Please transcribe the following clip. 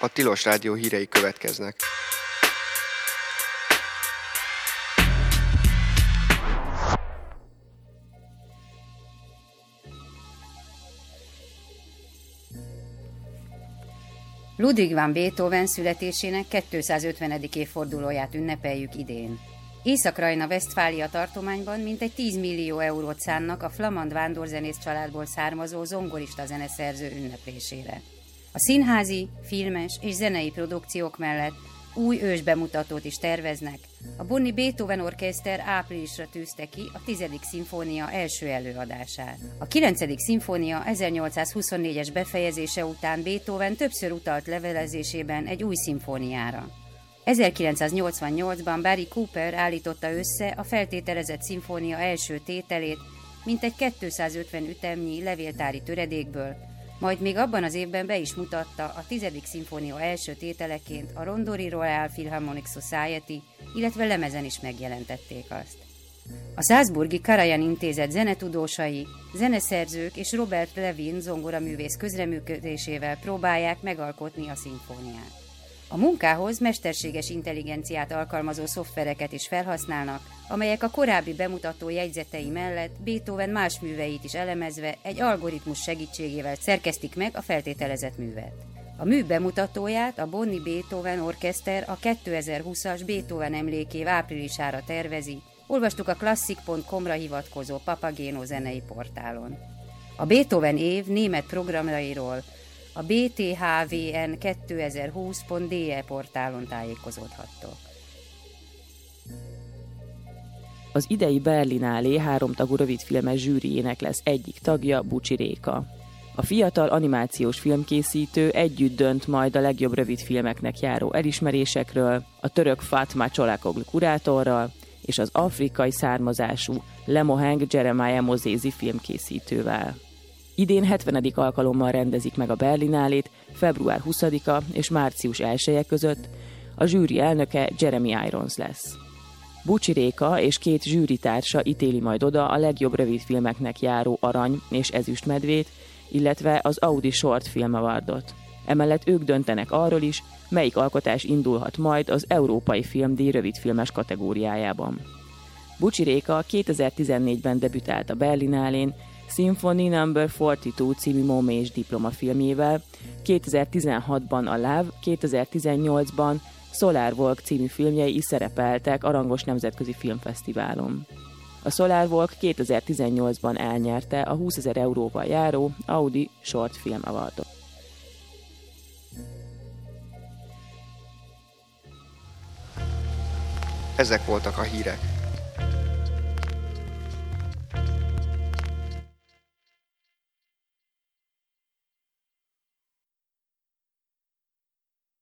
A Tilos Rádió hírei következnek. Ludwig van Beethoven születésének 250. évfordulóját ünnepeljük idén. Észak-Rajna-Vesztfália tartományban mintegy 10 millió eurót szánnak a flamand vándorzenész családból származó zongorista zeneszerző ünneplésére. A színházi, filmes és zenei produkciók mellett új ősbemutatót is terveznek. A Bonni Beethoven Orchester áprilisra tűzte ki a 10. szimfónia első előadását. A 9. szimfónia 1824-es befejezése után Beethoven többször utalt levelezésében egy új szimfóniára. 1988-ban Barry Cooper állította össze a feltételezett szimfónia első tételét, mintegy 250 ütemnyi levéltári töredékből, majd még abban az évben be is mutatta a 10. szimfónia első tételeként a Londoni Royal Philharmonic Society, illetve lemezen is megjelentették azt. A Salzburgi Karajan Intézet zenetudósai, zeneszerzők és Robert Levin zongoraművész közreműködésével próbálják megalkotni a szimfóniát. A munkához mesterséges intelligenciát alkalmazó szoftvereket is felhasználnak, amelyek a korábbi bemutató jegyzetei mellett Beethoven más műveit is elemezve egy algoritmus segítségével szerkesztik meg a feltételezett művet. A mű bemutatóját a Bonni Beethoven Orchester a 2020-as Beethoven emlékév áprilisára tervezi, olvastuk a klasszik.com-ra hivatkozó Papageno zenei portálon. A Beethoven év német programjairól a bthvn2020.de portálon tájékozódhattok. Az idei Berlinálé háromtagú rövidfilmes zsűriének lesz egyik tagja, Bucsi Réka. A fiatal animációs filmkészítő együtt dönt majd a legjobb rövidfilmeknek járó elismerésekről, a török Fatma Csolakoglu kurátorral és az afrikai származású Lemoheng Jeremiah Mozézi filmkészítővel. Idén 70. alkalommal rendezik meg a Berlinálét február 20-a és március 1-e között, a zsűri elnöke Jeremy Irons lesz. Bucsi Réka és két zsűritársa ítéli majd oda a legjobb rövidfilmeknek járó arany- és ezüstmedvét, illetve az Audi Short Film Awardot. Emellett ők döntenek arról is, melyik alkotás indulhat majd az Európai Filmdíj rövidfilmes kategóriájában. Bucsi Réka 2014-ben debütált a Berlinálén Symphony No. 42 című Momés diplomafilmjével, 2016-ban a Love, 2018-ban Solar Walk című filmjei is szerepeltek a rangos nemzetközi filmfesztiválon. A Solar Walk 2018-ban elnyerte a 20 000 euróval járó Audi Short Film Awardot. Ezek voltak a hírek.